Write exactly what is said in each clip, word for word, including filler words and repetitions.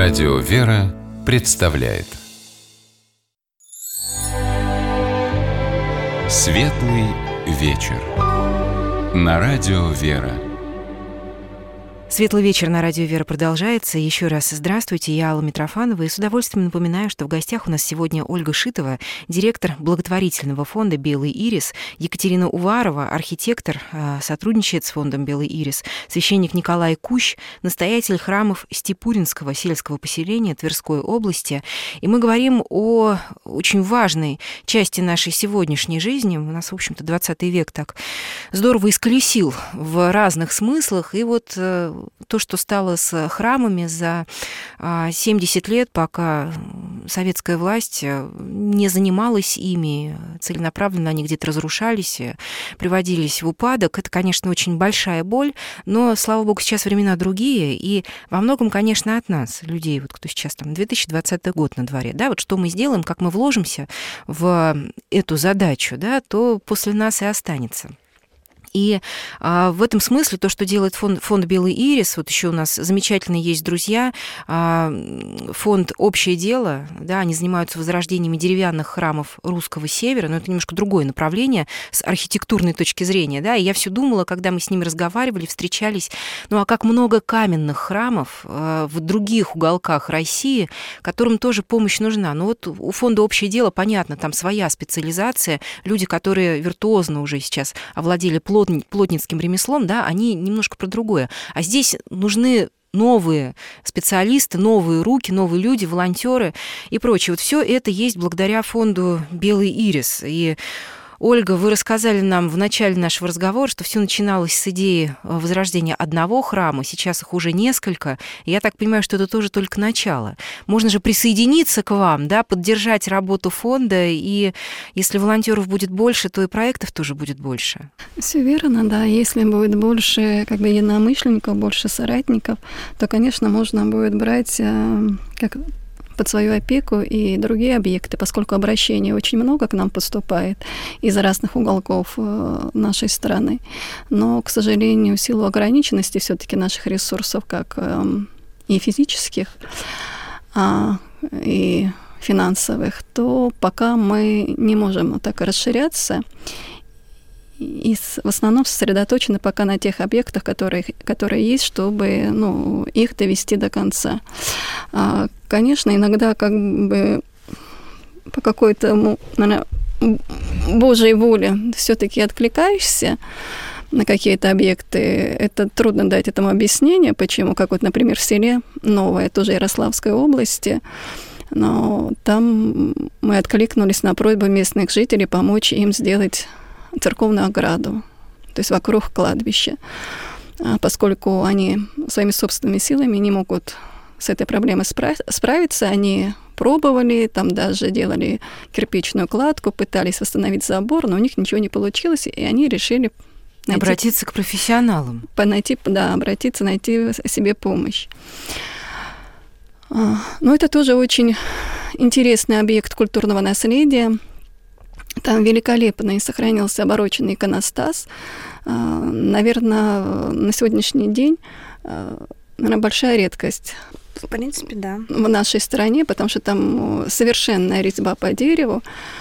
Радио «Вера» представляет Светлый вечер на Радио «Вера». Светлый вечер на Радио «Вера» продолжается. Еще раз здравствуйте, я Алла Митрофанова, и с удовольствием напоминаю, что в гостях у нас сегодня Ольга Шитова, директор благотворительного фонда «Белый ирис», Екатерина Уварова, архитектор, сотрудничает с фондом «Белый ирис», священник Николай Кущ, настоятель храмов Степуринского сельского поселения Тверской области. И мы говорим о очень важной части нашей сегодняшней жизни. У нас, в общем-то, двадцатый век так здорово исколесил в разных смыслах, и вот то, что стало с храмами за семьдесят лет, пока советская власть не занималась ими, целенаправленно они где-то разрушались, приводились в упадок, это, конечно, очень большая боль, но, слава богу, сейчас времена другие, и во многом, конечно, от нас, людей, вот кто сейчас там, две тысячи двадцатый год на дворе, да, вот что мы сделаем, как мы вложимся в эту задачу, да, то после нас и останется. И а, в этом смысле то, что делает фонд, фонд «Белый ирис», вот еще у нас замечательные есть друзья, а, фонд «Общее дело», да, они занимаются возрождениями деревянных храмов русского севера, но это немножко другое направление с архитектурной точки зрения, да, и я все думала, когда мы с ними разговаривали, встречались, ну а как много каменных храмов а, в других уголках России, которым тоже помощь нужна. Ну вот у фонда «Общее дело», понятно, там своя специализация, люди, которые виртуозно уже сейчас овладели плотностью, плотницким ремеслом, да, они немножко про другое. А здесь нужны новые специалисты, новые руки, новые люди, волонтеры и прочее. Вот все это есть благодаря фонду «Белый ирис». И Ольга, вы рассказали нам в начале нашего разговора, что все начиналось с идеи возрождения одного храма, сейчас их уже несколько. Я так понимаю, что это тоже только начало. Можно же присоединиться к вам, да, поддержать работу фонда, и если волонтеров будет больше, то и проектов тоже будет больше. Все верно, да. Если будет больше как бы единомышленников, больше соратников, то, конечно, можно будет брать как под свою опеку и другие объекты, поскольку обращений очень много к нам поступает из разных уголков нашей страны. Но, к сожалению, в силу ограниченности все-таки наших ресурсов, как и физических, и финансовых, то пока мы не можем так расширяться. И в основном сосредоточены пока на тех объектах, которые, которые есть, чтобы ну, их довести до конца. А, конечно, иногда как бы по какой-то, наверное, Божьей воле все-таки откликаешься на какие-то объекты. Это трудно дать этому объяснение, почему, как вот, например, в селе Новое, тоже Ярославской области, но там мы откликнулись на просьбу местных жителей помочь им сделать церковную ограду, то есть вокруг кладбища, поскольку они своими собственными силами не могут с этой проблемой справиться, они пробовали, там даже делали кирпичную кладку, пытались восстановить забор, но у них ничего не получилось, и они решили найти, обратиться к профессионалам. Найти, да, обратиться, найти себе помощь. Но это тоже очень интересный объект культурного наследия. Там великолепно сохранился обороченный иконостас. Наверное, на сегодняшний день, наверное, большая редкость. В принципе, да. В нашей стране, потому что там совершенная резьба по дереву.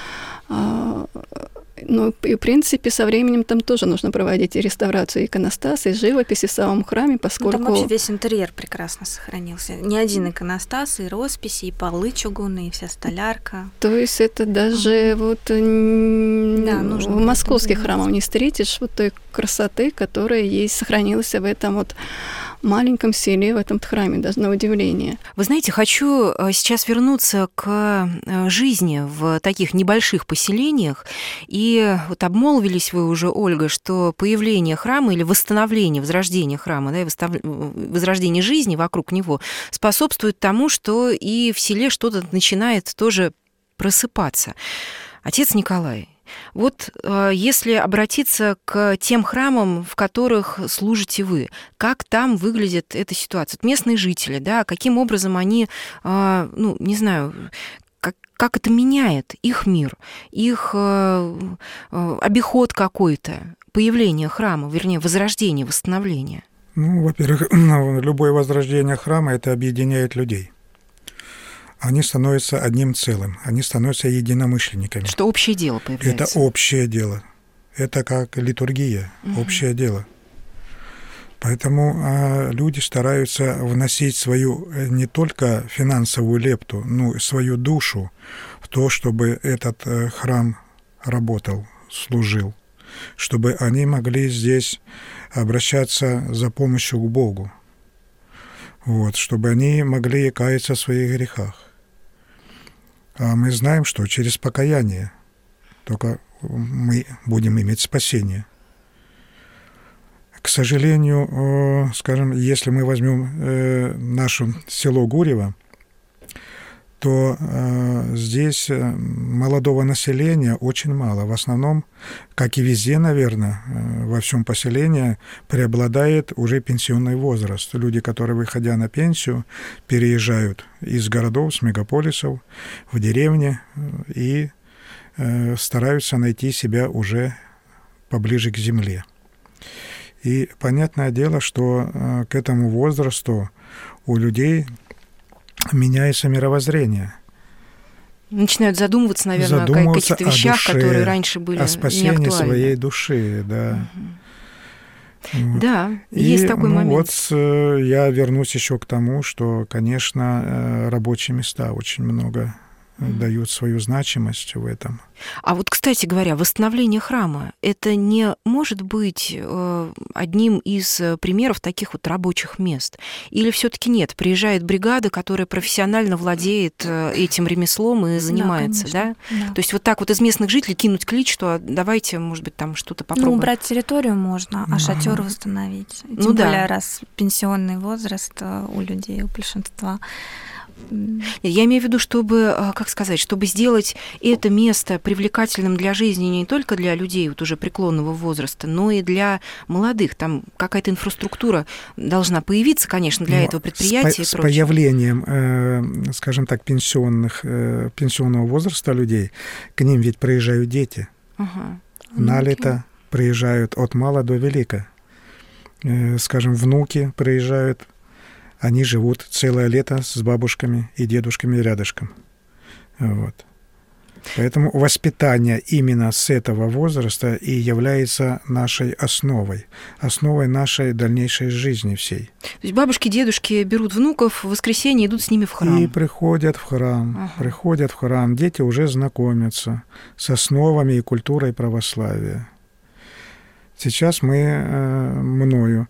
Ну, и, в принципе, со временем там тоже нужно проводить и реставрацию иконостаса, и живописи в самом храме, поскольку... Ну, там вообще весь интерьер прекрасно сохранился. Не один иконостас, и росписи, и полы чугунные, и вся столярка. То есть это даже вот да, в московских храмах не встретишь вот той красоты, которая есть, сохранилась в этом вот маленьком селе, в этом храме, даже на удивление. Вы знаете, хочу сейчас вернуться к жизни в таких небольших поселениях. И вот обмолвились вы уже, Ольга, что появление храма или восстановление, возрождение храма, да, и восстав... возрождение жизни вокруг него способствует тому, что и в селе что-то начинает тоже просыпаться. Отец Николай, вот если обратиться к тем храмам, в которых служите вы, как там выглядит эта ситуация? Местные жители, да, каким образом они, ну, не знаю, как, как это меняет их мир, их обиход какой-то, появление храма, вернее, возрождение, восстановление? Ну, во-первых, любое возрождение храма – это объединяет людей. они становятся одним целым, они становятся единомышленниками. Что общее дело появляется. Это общее дело. Это как литургия, угу. общее дело. Поэтому а, люди стараются вносить свою не только финансовую лепту, но и свою душу в то, чтобы этот а, храм работал, служил, чтобы они могли здесь обращаться за помощью к Богу, вот, чтобы они могли каяться в своих грехах. А мы знаем, что через покаяние только мы будем иметь спасение. К сожалению, скажем, если мы возьмем наше село Гурьево, то здесь молодого населения очень мало. В основном, как и везде, наверное, во всем поселении преобладает уже пенсионный возраст. Люди, которые, выходя на пенсию, переезжают из городов, с мегаполисов в деревни и стараются найти себя уже поближе к земле. И понятное дело, что к этому возрасту у людей меняется мировоззрение. Начинают задумываться, наверное, задумываться о каких-то вещах, душе, которые раньше были о спасении неактуальны. своей души, да. Угу. Вот. Да, и, есть такой ну, момент. Вот я вернусь еще к тому, что, конечно, рабочие места очень много mm-hmm. дают свою значимость в этом. А вот, кстати говоря, восстановление храма — это не может быть э, одним из примеров таких вот рабочих мест? Или все-таки нет? Приезжает бригада, которая профессионально владеет э, этим ремеслом и занимается, да, да? да? То есть вот так вот из местных жителей кинуть клич, что давайте, может быть, там что-то попробуем. Ну, убрать территорию можно, а шатер восстановить. Тем ну, более, да. раз пенсионный возраст у людей, у большинства. Я имею в виду, чтобы, как сказать, чтобы сделать это место привлекательным для жизни не только для людей вот уже преклонного возраста, но и для молодых. Там какая-то инфраструктура должна появиться, конечно, для но этого предприятия. С, по- с появлением, э, скажем так, пенсионных, э, пенсионного возраста людей, к ним ведь приезжают дети. Ага. На лето приезжают от мала до велика. Э, скажем, внуки приезжают. Они живут целое лето с бабушками и дедушками рядышком. Вот. Поэтому воспитание именно с этого возраста и является нашей основой, основой нашей дальнейшей жизни всей. То есть бабушки, дедушки берут внуков в воскресенье, идут с ними в храм. И приходят в храм, ага. приходят в храм. Дети уже знакомятся с основами и культурой православия. Сейчас мы, мною,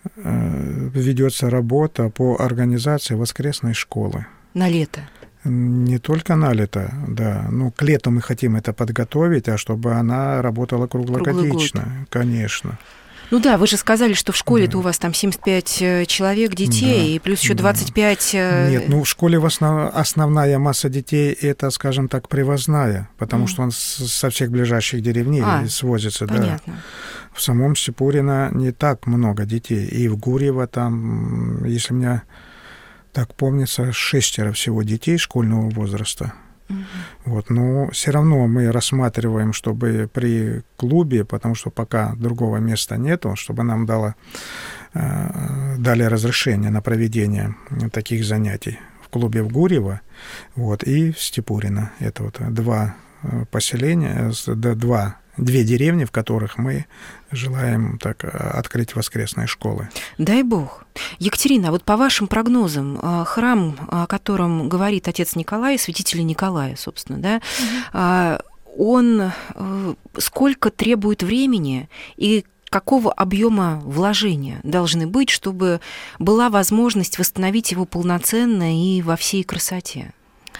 ведется работа по организации воскресной школы. На лето? Не только на лето, да. Ну, к лету мы хотим это подготовить, а чтобы она работала круглогодично, конечно. Ну да, вы же сказали, что в школе-то да. у вас там семьдесят пять человек детей, да. и плюс еще двадцать пять... Да. Нет, ну в школе в основ... основная масса детей это, скажем так, привозная, потому mm. что он со всех ближайших деревней а, свозится. Понятно. Да. В самом Степурино не так много детей. И в Гурьево там, если меня так помнится, шестеро всего детей школьного возраста. Mm-hmm. Вот, но все равно мы рассматриваем, чтобы при клубе, потому что пока другого места нету, чтобы нам дало, э, дали разрешение на проведение таких занятий в клубе в Гурьево, вот, и в Степурино. Это вот два поселения, два Две деревни, в которых мы желаем так открыть воскресные школы. Дай Бог. Екатерина, а вот по вашим прогнозам, храм, о котором говорит отец Николай, святителя Николая, собственно, да, mm-hmm. он сколько требует времени и какого объема вложения должны быть, чтобы была возможность восстановить его полноценно и во всей красоте?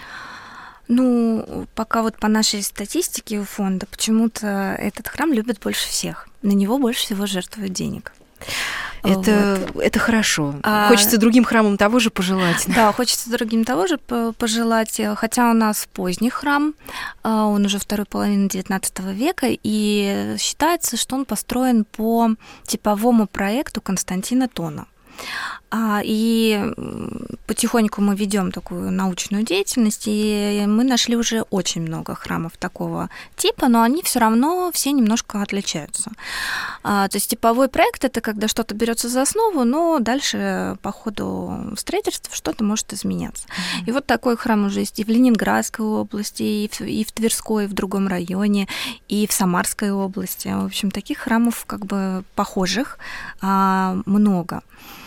Ну, пока вот по нашей статистике у фонда почему-то этот храм любят больше всех. На него больше всего жертвуют денег. Это, вот. это хорошо. А, хочется другим храмам того же пожелать. Да, хочется другим того же пожелать. Хотя у нас поздний храм, он уже второй половины девятнадцатого века, и считается, что он построен по типовому проекту Константина Тона. И потихоньку мы ведем такую научную деятельность, и мы нашли уже очень много храмов такого типа, но они все равно все немножко отличаются. То есть типовой проект — это когда что-то берется за основу, но дальше по ходу строительства что-то может изменяться. Mm-hmm. И вот такой храм уже есть и в Ленинградской области, и в, и в Тверской, и в другом районе, и в Самарской области. В общем, таких храмов как бы похожих много.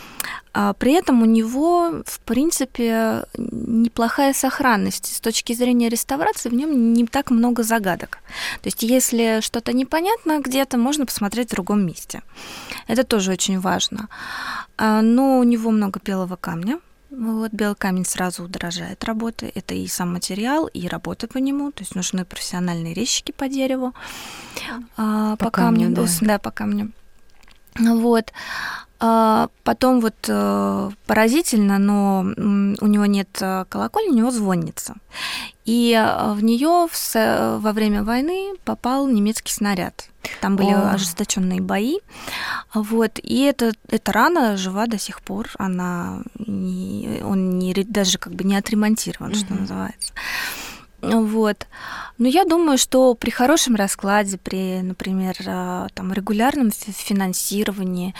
При этом у него, в принципе, неплохая сохранность. С точки зрения реставрации в нем не так много загадок. То есть если что-то непонятно где-то, можно посмотреть в другом месте. Это тоже очень важно. Но у него много белого камня. Вот, белый камень сразу удорожает работы. Это и сам материал, и работа по нему. То есть нужны профессиональные резчики по дереву. По, по камню, камню, да. Да, по камню. Вот. Потом вот поразительно, но у него нет колокольни, у него звонница. И в нее во время войны попал немецкий снаряд. Там были О. ожесточенные бои. Вот. И эта, эта рана жива до сих пор. Она не, он не, даже как бы не отремонтирован, mm-hmm. что называется. Вот. Но я думаю, что при хорошем раскладе, при, например, там, регулярном финансировании,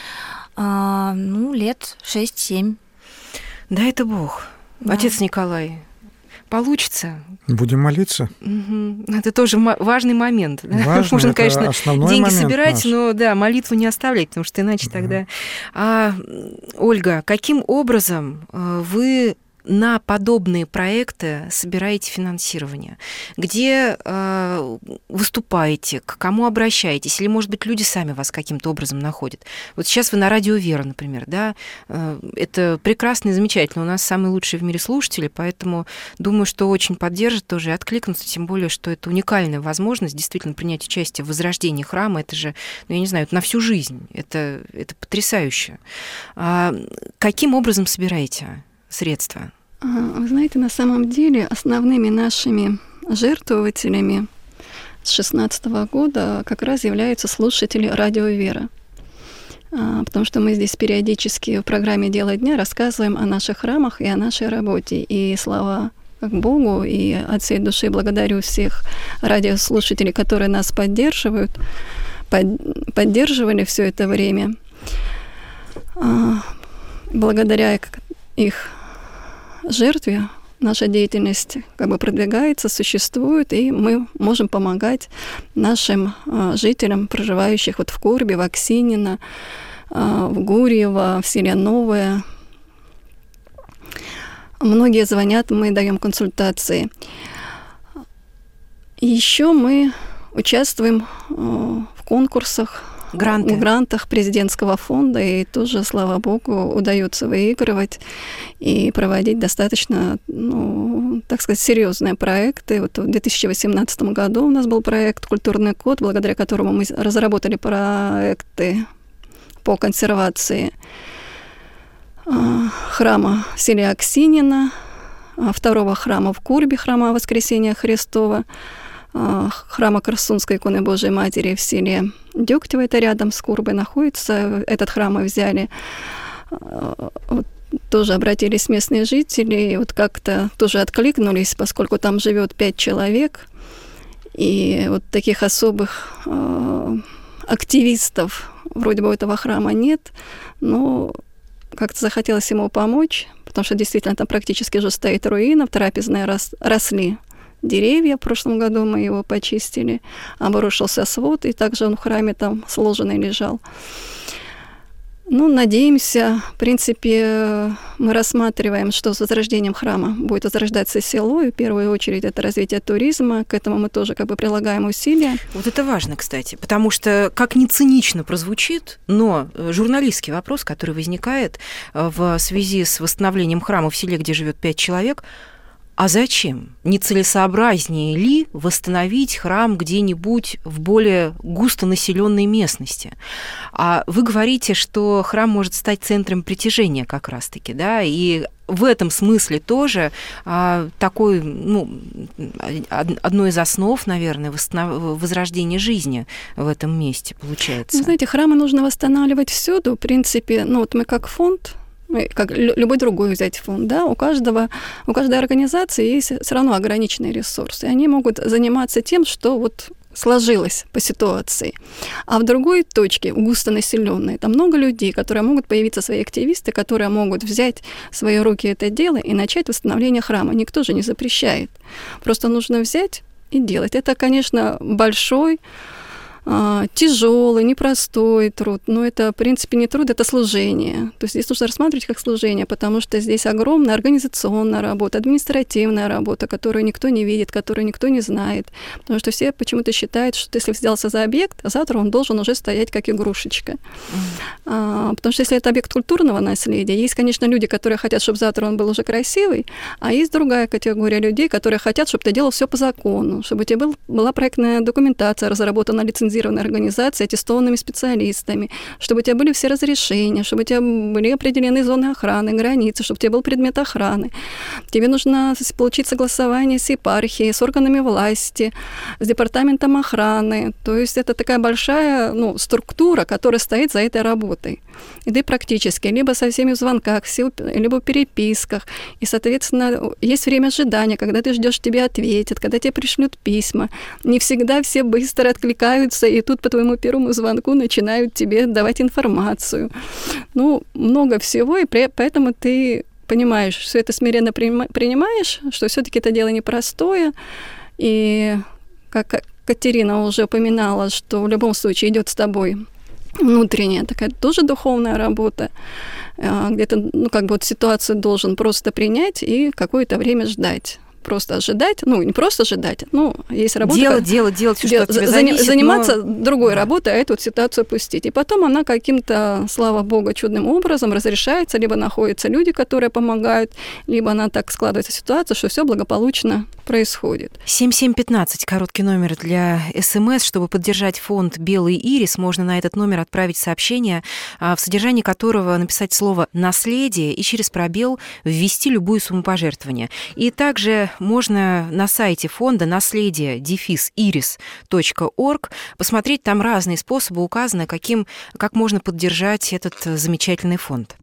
ну, лет шесть-семь. Дай это Бог. Да. Отец Николай, получится? Будем молиться. Угу. Это тоже важный момент. Важно, можно, это конечно, деньги собирать, наш. но да, молитву не оставлять, потому что иначе да. тогда... А, Ольга, каким образом вы на подобные проекты собираете финансирование? Где э, выступаете? К кому обращаетесь? Или, может быть, люди сами вас каким-то образом находят? Вот сейчас вы на радио «Вера», например, да? Э, это прекрасно и замечательно. У нас самые лучшие в мире слушатели, поэтому думаю, что очень поддержат тоже и откликнутся, тем более, что это уникальная возможность действительно принять участие в возрождении храма. Это же, ну, я не знаю, это на всю жизнь. Это, это потрясающе. А каким образом собираете средства? Вы знаете, на самом деле основными нашими жертвователями с шестнадцатого года как раз являются слушатели радио «Вера». Потому что мы здесь периодически в программе «Дело дня» рассказываем о наших храмах и о нашей работе. И слава Богу, и от всей души благодарю всех радиослушателей, которые нас поддерживают, под, поддерживали все это время. Благодаря их жертве наша деятельность как бы продвигается, существует, и мы можем помогать нашим э, жителям, проживающих вот в Корбе, в Аксинино, э, в Гурьево, в селе Новое. Многие звонят, мы даем консультации. Еще мы участвуем э, в конкурсах, Гранты. в грантах президентского фонда, и тоже, слава богу, удается выигрывать и проводить достаточно, ну, так сказать, серьезные проекты. Вот в две тысячи восемнадцатом году у нас был проект «Культурный код», благодаря которому мы разработали проекты по консервации храма в селе Аксинино, второго храма в Курбе, храма Воскресения Христова, храма Корсунской иконы Божией Матери в селе Дегтево, это рядом с Курбой находится. Этот храм мы взяли. Вот, тоже обратились местные жители, и вот как-то тоже откликнулись, поскольку там живет пять человек, и вот таких особых э, активистов вроде бы у этого храма нет, но как-то захотелось ему помочь, потому что действительно там практически уже стоит руина, в трапезной рос, росли деревья. В прошлом году мы его почистили, обрушился свод, и также он в храме там сложенный лежал. Ну, надеемся, в принципе, мы рассматриваем, что с возрождением храма будет возрождаться село, и в первую очередь это развитие туризма, к этому мы тоже как бы прилагаем усилия. Вот это важно, кстати, потому что, как ни цинично прозвучит, но журналистский вопрос, который возникает в связи с восстановлением храма в селе, где живет пять человек, А зачем? Нецелесообразнее ли восстановить храм где-нибудь в более густонаселенной местности? А вы говорите, что храм может стать центром притяжения как раз-таки, да, и в этом смысле тоже а, такой, ну, одной из основ, наверное, восстанов... возрождения жизни в этом месте получается. Ну, знаете, храмы нужно восстанавливать всюду. В принципе, ну вот мы как фонд, как любой другой взять фонд, да, у каждого, у каждой организации есть все равно ограниченные ресурсы. И они могут заниматься тем, что вот сложилось по ситуации. А в другой точке, густонаселенной, там много людей, которые могут появиться, свои активисты, которые могут взять в свои руки это дело и начать восстановление храма. Никто же не запрещает. Просто нужно взять и делать. Это, конечно, большой, тяжелый, непростой труд, но это, в принципе, не труд, это служение. То есть здесь нужно рассматривать как служение, потому что здесь огромная организационная работа, административная работа, которую никто не видит, которую никто не знает. Потому что все почему-то считают, что если взялся за объект, завтра он должен уже стоять как игрушечка. Mm. А, потому что если это объект культурного наследия, есть, конечно, люди, которые хотят, чтобы завтра он был уже красивый, а есть другая категория людей, которые хотят, чтобы ты делал все по закону, чтобы у тебя был, была проектная документация разработана, лицензирована организацией, аттестованными специалистами, чтобы у тебя были все разрешения, чтобы у тебя были определены зоны охраны, границы, чтобы у тебя был предмет охраны. Тебе нужно получить согласование с епархией, с органами власти, с департаментом охраны. То есть это такая большая, ну, структура, которая стоит за этой работой. И ты практически либо со всеми в звонках, либо в переписках. И, соответственно, есть время ожидания, когда ты ждешь, тебе ответят, когда тебе пришлют письма. Не всегда все быстро откликаются, и тут по твоему первому звонку начинают тебе давать информацию. Ну, много всего, и поэтому ты понимаешь, все это смиренно принимаешь, что все-таки это дело непростое. И как Катерина уже упоминала, что в любом случае идет с тобой внутренняя такая тоже духовная работа, где-то, ну, как бы вот ситуацию должен просто принять и какое-то время ждать. Просто ожидать, ну, не просто ожидать, ну, есть работа... Делать, делать, делать, все, что от тебя зависит, заниматься но... другой да. работой, а эту вот ситуацию пустить. И потом она каким-то, слава богу, чудным образом разрешается, либо находятся люди, которые помогают, либо она так складывается ситуация, что все благополучно происходит. семь семь пятнадцать, короткий номер для СМС. Чтобы поддержать фонд «Белый ирис», можно на этот номер отправить сообщение, в содержании которого написать слово «наследие» и через пробел ввести любую сумму пожертвования. И также можно на сайте фонда наследие дефис ирис точка орг посмотреть, там разные способы указаны, каким, как можно поддержать этот замечательный фонд.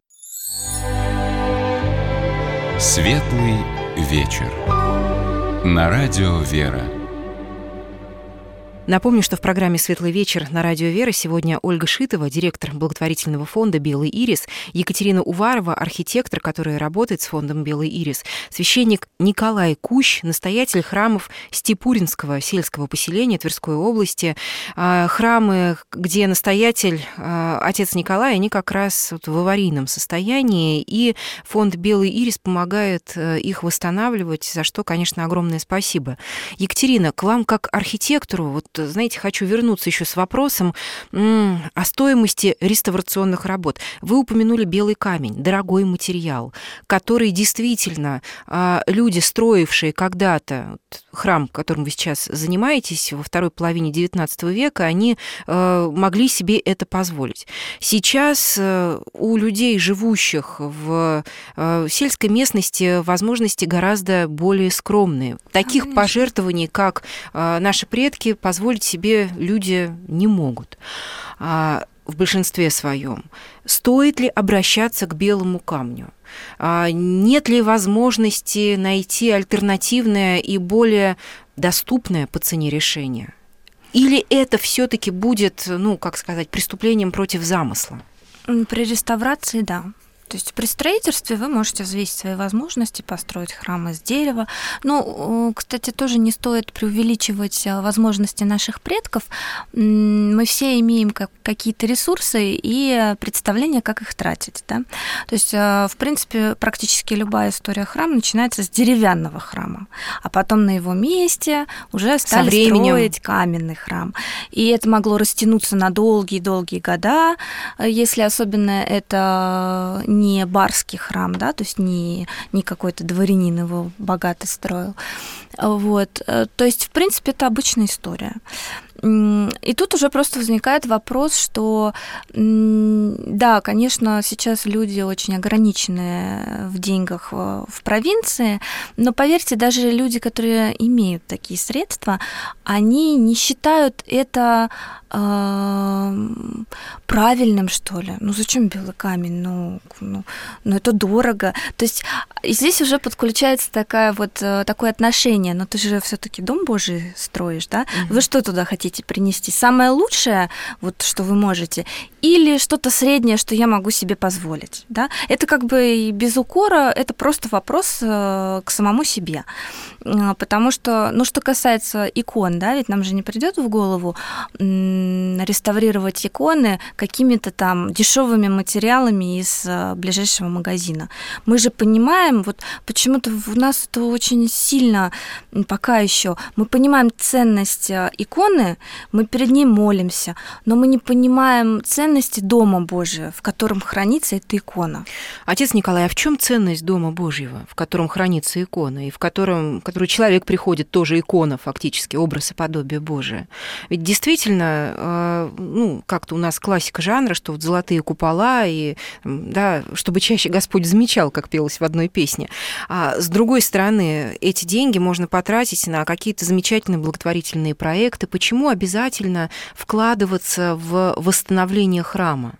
Светлый вечер. На радио «Вера». Напомню, что в программе «Светлый вечер» на радио «Вера» сегодня Ольга Шитова, директор благотворительного фонда «Белый ирис», Екатерина Уварова, архитектор, который работает с фондом «Белый ирис», священник Николай Кущ, настоятель храмов Степуринского сельского поселения Тверской области. Храмы, где настоятель, отец Николай, они как раз в аварийном состоянии, и фонд «Белый ирис» помогает их восстанавливать, за что, конечно, огромное спасибо. Екатерина, к вам как архитектору, вот, знаете, хочу вернуться еще с вопросом м- о стоимости реставрационных работ. Вы упомянули белый камень, дорогой материал, который действительно э, люди, строившие когда-то вот, храм, которым вы сейчас занимаетесь, во второй половине девятнадцатого века, они э, могли себе это позволить. Сейчас э, у людей, живущих в э, сельской местности, возможности гораздо более скромные. Таких Конечно. пожертвований, как э, наши предки, позволить себе люди не могут а, в большинстве своем. Стоит ли обращаться к белому камню? А, нет ли возможности найти альтернативное и более доступное по цене решение? Или это все-таки будет, ну, как сказать, преступлением против замысла? При реставрации, да. То есть при строительстве вы можете взвесить свои возможности, построить храм из дерева. Ну, кстати, тоже не стоит преувеличивать возможности наших предков. Мы все имеем какие-то ресурсы и представление, как их тратить. Да? То есть, в принципе, практически любая история храма начинается с деревянного храма, а потом на его месте уже стали строить каменный храм. И это могло растянуться на долгие-долгие года, если особенно это не не барский храм, да, то есть не, не какой-то дворянин его богато строил. Вот. То есть, в принципе, это обычная история. И тут уже просто возникает вопрос, что, да, конечно, сейчас люди очень ограничены в деньгах в провинции, но, поверьте, даже люди, которые имеют такие средства, они не считают это э, правильным, что ли. Ну, зачем белый камень? Ну, ну, ну, это дорого. То есть здесь уже подключается такая вот, такое отношение. Но ты же все-таки дом Божий строишь, да? Mm-hmm. Вы что туда хотите принести? Самое лучшее, вот, что вы можете, или что-то среднее, что я могу себе позволить, да? Это как бы и без укора, это просто вопрос к самому себе. Потому что, ну, что касается икон, да, ведь нам же не придет в голову реставрировать иконы какими-то там дешевыми материалами из ближайшего магазина. Мы же понимаем, вот почему-то у нас это очень сильно пока еще, мы понимаем ценность иконы, мы перед ней молимся, но мы не понимаем ценности Дома Божия, в котором хранится эта икона. Отец Николай, а в чем ценность Дома Божьего, в котором хранится икона, и в котором, в который человек приходит, тоже икона фактически, образ и подобие Божие? Ведь действительно, ну, как-то у нас классика жанра, что вот золотые купола, и, да, чтобы чаще Господь замечал, как пелось в одной песне. А с другой стороны, эти деньги можно потратить на какие-то замечательные благотворительные проекты. Почему обязательно вкладываться в восстановление храма?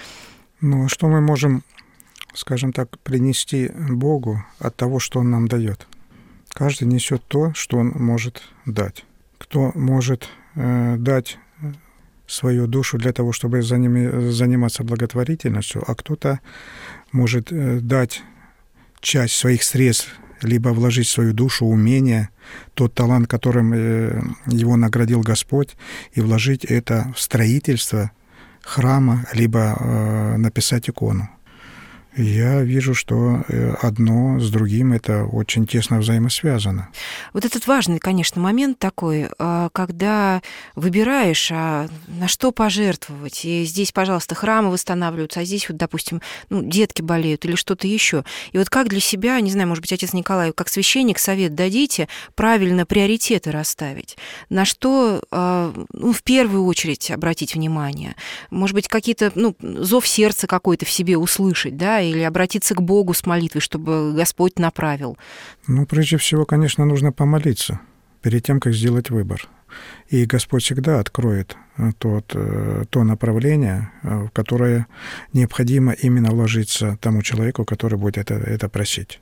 Ну, что мы можем, скажем так, принести Богу от того, что Он нам дает? Каждый несет то, что он может дать. Кто может э, дать свою душу для того, чтобы за ними заниматься благотворительностью, а кто-то может э, дать часть своих средств, либо вложить свою душу, умение, тот талант, которым э, его наградил Господь, и вложить это в строительство храма, либо э, написать икону. Я вижу, что одно с другим это очень тесно взаимосвязано. Вот этот важный, конечно, момент такой, когда выбираешь, а на что пожертвовать. И здесь, пожалуйста, храмы восстанавливаются, а здесь вот, допустим, ну, детки болеют или что-то еще. И вот как для себя, не знаю, может быть, отец Николай, как священник совет дадите, правильно приоритеты расставить. На что, ну, в первую очередь обратить внимание. Может быть, какие-то, ну, зов сердца какой-то в себе услышать, да, или обратиться к Богу с молитвой, чтобы Господь направил? Ну, прежде всего, конечно, нужно помолиться перед тем, как сделать выбор. И Господь всегда откроет тот, то направление, в которое необходимо именно вложиться тому человеку, который будет это, это просить.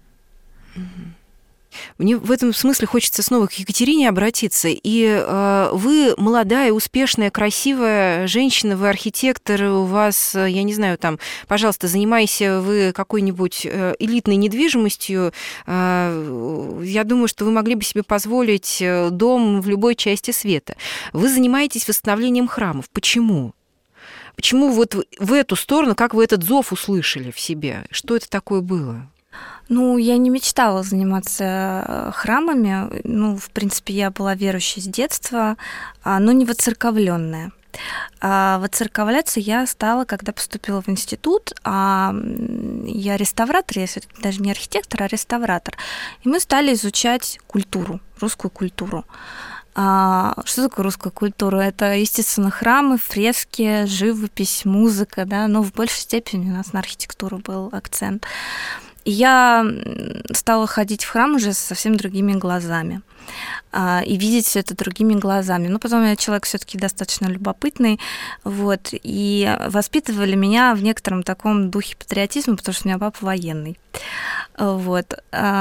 Мне в этом смысле хочется снова к Екатерине обратиться. И э, вы молодая, успешная, красивая женщина, вы архитектор, у вас, я не знаю, там, пожалуйста, занимаетесь вы какой-нибудь э, элитной недвижимостью. Э, я думаю, что вы могли бы себе позволить дом в любой части света. Вы занимаетесь восстановлением храмов. Почему? Почему вот в эту сторону, как вы этот зов услышали в себе? Что это такое было? Ну, я не мечтала заниматься храмами. Ну, в принципе, я была верующей с детства, но не воцерковленная. А воцерковляться я стала, когда поступила в институт. А я реставратор, я даже не архитектор, а реставратор. И мы стали изучать культуру, русскую культуру. А что такое русская культура? Это, естественно, храмы, фрески, живопись, музыка, да, но в большей степени у нас на архитектуру был акцент. И я стала ходить в храм уже с совсем другими глазами и видеть все это другими глазами. Но потом я человек все-таки достаточно любопытный, вот, и воспитывали меня в некотором таком духе патриотизма, потому что у меня папа военный. Вот.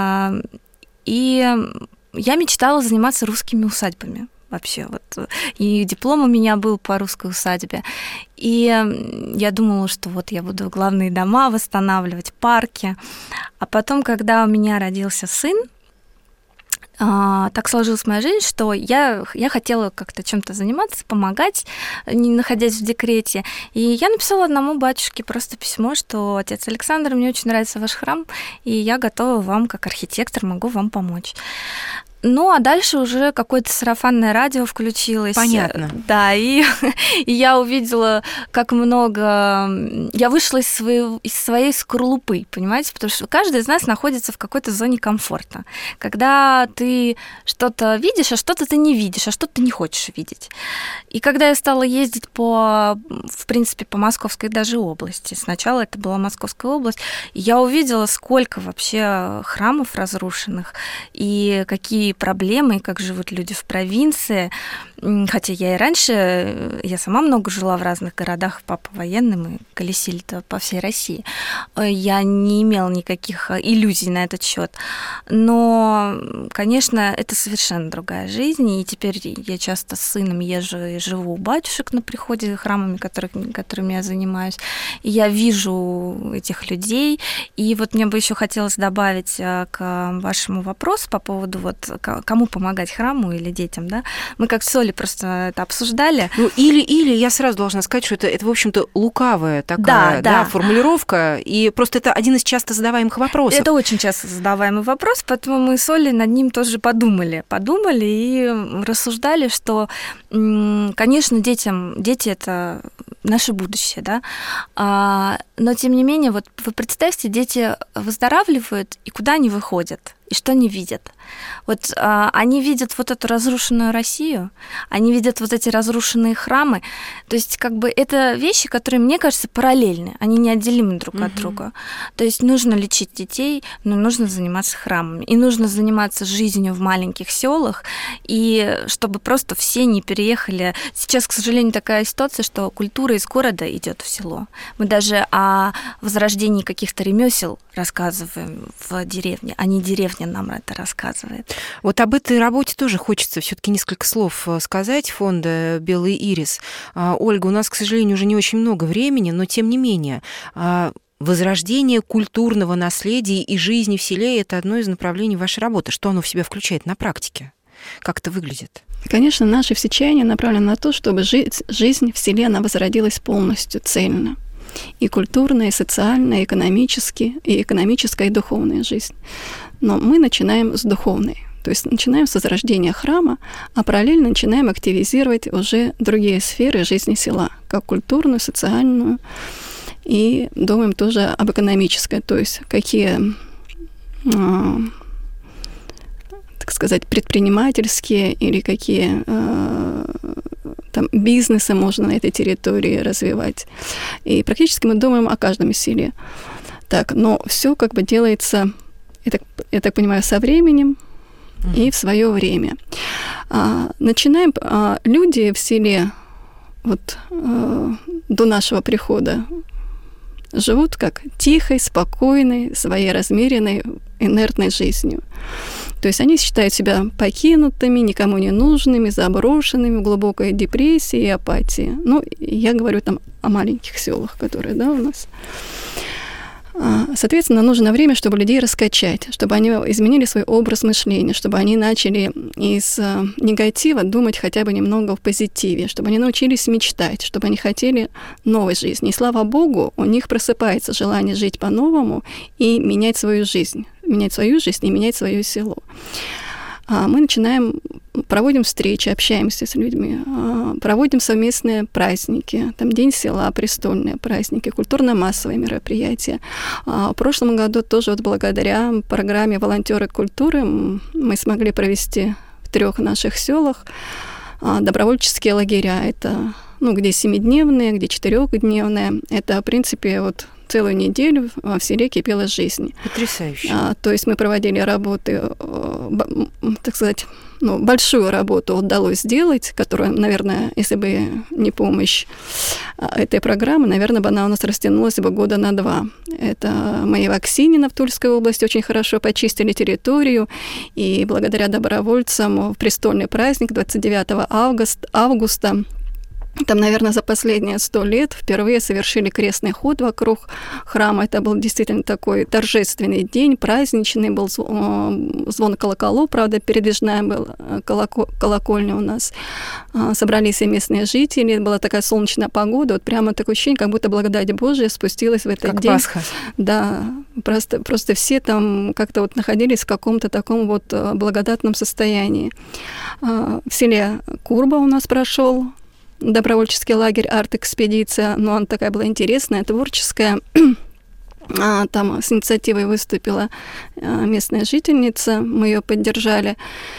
И я мечтала заниматься русскими усадьбами. Вообще, вот, и диплом у меня был по русской усадьбе. И я думала, что вот я буду главные дома восстанавливать, парки. А потом, когда у меня родился сын, так сложилась моя жизнь, что я, я хотела как-то чем-то заниматься, помогать, не находясь в декрете. И я написала одному батюшке просто письмо, что: отец Александр, мне очень нравится ваш храм, и я готова вам, как архитектор, могу вам помочь. Ну, а дальше уже какое-то сарафанное радио включилось. Понятно. Да, и, и я увидела, как много... Я вышла из своей, из своей скорлупы, понимаете? Потому что каждый из нас находится в какой-то зоне комфорта. Когда ты что-то видишь, а что-то ты не видишь, а что-то ты не хочешь видеть. И когда я стала ездить по, в принципе, по Московской даже области, сначала это была Московская область, я увидела, сколько вообще храмов разрушенных, и какие проблемы, и как живут люди в провинции. Хотя я и раньше, я сама много жила в разных городах, папа военный, мы колесили-то по всей России. Я не имела никаких иллюзий на этот счет. Но, конечно, это совершенно другая жизнь, и теперь я часто с сыном езжу и живу у батюшек на приходе, храмами, которыми, которыми я занимаюсь, и я вижу этих людей. И вот мне бы еще хотелось добавить к вашему вопросу по поводу вот кому помогать, храму или детям, да? Мы как с Олей просто это обсуждали. Ну, или-или, я сразу должна сказать, что это, это в общем-то, лукавая такая да, да. Да, формулировка, и просто это один из часто задаваемых вопросов. Это очень часто задаваемый вопрос, поэтому мы с Олей над ним тоже подумали. Подумали и рассуждали, что, конечно, детям, дети – это наше будущее, да, но, тем не менее, вот вы представьте, дети выздоравливают, и куда они выходят? И что они видят? Вот а, они видят вот эту разрушенную Россию, они видят вот эти разрушенные храмы. То есть как бы это вещи, которые, мне кажется, параллельны, они неотделимы друг угу. от друга. То есть нужно лечить детей, но нужно заниматься храмами. И нужно заниматься жизнью в маленьких селах, и чтобы просто все не переехали. Сейчас, к сожалению, такая ситуация, что культура из города идет в село. Мы даже о возрождении каких-то ремесел рассказываем в деревне, а не деревня нам это рассказывает. Вот об этой работе тоже хочется все-таки несколько слов сказать фонда «Белый ирис». Ольга, у нас, к сожалению, уже не очень много времени, но тем не менее возрождение культурного наследия и жизни в селе – это одно из направлений вашей работы. Что оно в себя включает на практике? Как это выглядит? Конечно, наши все чаяния направлены на то, чтобы жизнь в селе она возродилась полностью, цельно. И культурная, и социальная, и экономически, и экономическая, и духовная жизнь. Но мы начинаем с духовной. То есть начинаем с возрождения храма, а параллельно начинаем активизировать уже другие сферы жизни села, как культурную, социальную, и думаем тоже об экономической, то есть какие, так сказать, предпринимательские или какие там бизнесы можно на этой территории развивать. И практически мы думаем о каждом селе. Так, но все как бы делается, я так, я так понимаю, со временем mm-hmm. и в свое время. А, начинаем а, люди в селе вот а, до нашего прихода живут как тихой, спокойной, своей размеренной, инертной жизнью. То есть они считают себя покинутыми, никому не нужными, заброшенными, в глубокой депрессии и апатии. Ну, я говорю там о маленьких селах, которые, да, у нас. Соответственно, нужно время, чтобы людей раскачать, чтобы они изменили свой образ мышления, чтобы они начали из негатива думать хотя бы немного в позитиве, чтобы они научились мечтать, чтобы они хотели новой жизни. И слава Богу, у них просыпается желание жить по-новому и менять свою жизнь, менять свою жизнь и менять свое село. Мы начинаем, проводим встречи, общаемся с людьми, проводим совместные праздники, там День села, престольные праздники, культурно-массовые мероприятия. В прошлом году тоже вот благодаря программе «Волонтеры культуры» мы смогли провести в трех наших селах добровольческие лагеря. Это, ну, где семидневные, где четырехдневные. Это, в принципе, вот целую неделю в селе кипела жизнь. Потрясающе. А, то есть мы проводили работы, так сказать, ну, большую работу удалось сделать, которую, наверное, если бы не помощь этой программы, наверное, бы она у нас растянулась бы года на два. Это мы и в Аксиньино в Тульской области очень хорошо почистили территорию, и благодаря добровольцам в престольный праздник двадцать девятого августа Там, наверное, за последние сто лет впервые совершили крестный ход вокруг храма. Это был действительно такой торжественный день, праздничный, был звон колоколов, правда, передвижная была колокольня у нас. Собрались и местные жители, была такая солнечная погода, вот прямо такое ощущение, как будто благодать Божия спустилась в этот как день. Пасха. Да, просто, просто все там как-то вот находились в каком-то таком вот благодатном состоянии. В селе Курба у нас прошел добровольческий лагерь «Арт-экспедиция», но она такая была интересная, творческая. Там с инициативой выступила местная жительница, мы ее поддержали.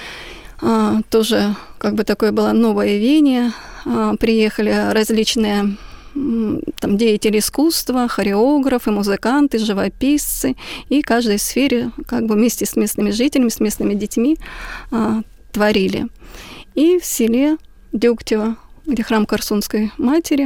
Тоже как бы такое было новое веяние. Приехали различные там, деятели искусства, хореографы, музыканты, живописцы, и в каждой сфере как бы вместе с местными жителями, с местными детьми творили. И в селе Дегтево, где храм Корсунской матери,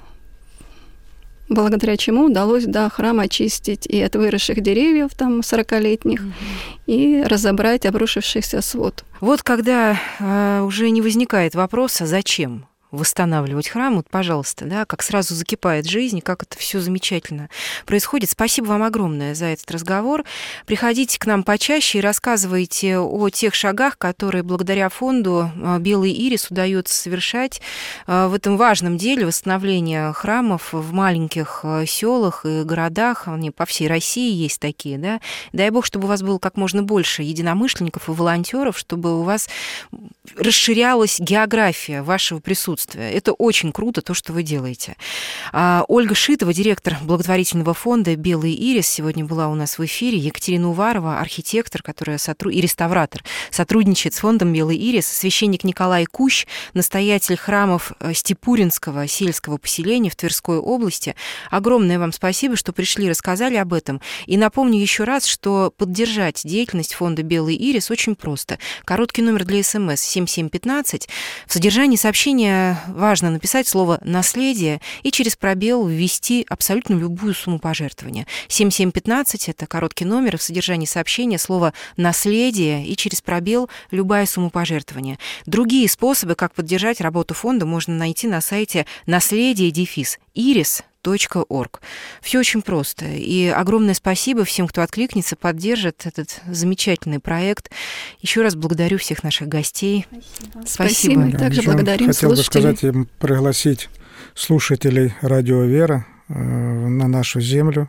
благодаря чему удалось, да, храм очистить и от выросших деревьев, там, сорокалетних, mm-hmm. и разобрать обрушившийся свод. Вот когда э, уже не возникает вопроса, зачем восстанавливать храм, вот, пожалуйста, да, как сразу закипает жизнь, как это все замечательно происходит. Спасибо вам огромное за этот разговор. Приходите к нам почаще и рассказывайте о тех шагах, которые благодаря фонду «Белый ирис» удается совершать в этом важном деле восстановления храмов в маленьких селах и городах. Они по всей России есть такие, да. Дай Бог, чтобы у вас было как можно больше единомышленников и волонтеров, чтобы у вас расширялась география вашего присутствия. Это очень круто, то, что вы делаете. Ольга Шитова, директор благотворительного фонда «Белый ирис», сегодня была у нас в эфире. Екатерина Уварова, архитектор, которая сотруд... и реставратор, сотрудничает с фондом «Белый ирис». Священник Николай Кущ, настоятель храмов Степуринского сельского поселения в Тверской области. Огромное вам спасибо, что пришли, рассказали об этом. И напомню еще раз, что поддержать деятельность фонда «Белый ирис» очень просто. Короткий номер для СМС семь семь пятнадцать. В содержании сообщения важно написать слово «наследие» и через пробел ввести абсолютно любую сумму пожертвования. семь семь пятнадцать – это короткий номер, и в содержании сообщения слово «наследие» и через пробел любая сумма пожертвования. Другие способы, как поддержать работу фонда, можно найти на сайте наследие дефис ирис точка орг. Все очень просто. И огромное спасибо всем, кто откликнется, поддержит этот замечательный проект. Еще раз благодарю всех наших гостей. Спасибо. Спасибо. Спасибо. Также Еще благодарим хотел слушателей. бы сказать, пригласить слушателей радио «Вера» на нашу землю,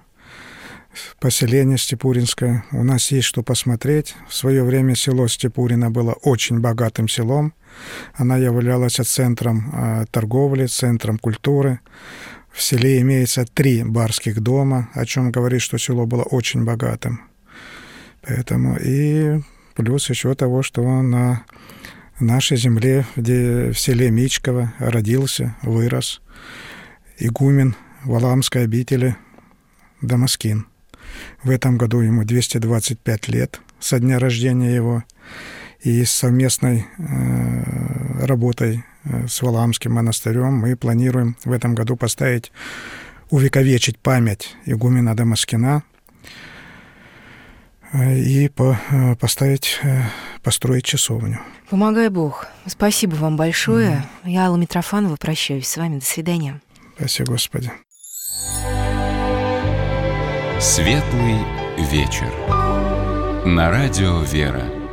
поселение Степуринское. У нас есть что посмотреть. В свое время село Степурино было очень богатым селом. Она являлась центром торговли, центром культуры. В селе имеется три барских дома, о чем говорит, что село было очень богатым. Поэтому и плюс еще того, что на нашей земле, где в селе Мичково родился, вырос игумен Валаамской обители Дамаскин. В этом году ему двести двадцать пять лет со дня рождения его. И с совместной э, работой с Валаамским монастырем мы планируем в этом году поставить, увековечить память игумена Дамаскина и по, поставить, построить часовню. Помогай Бог. Спасибо вам большое. Mm. Я, Алла Митрофанова, прощаюсь с вами. До свидания. Спасибо, Господи. Светлый вечер. На радио «Вера».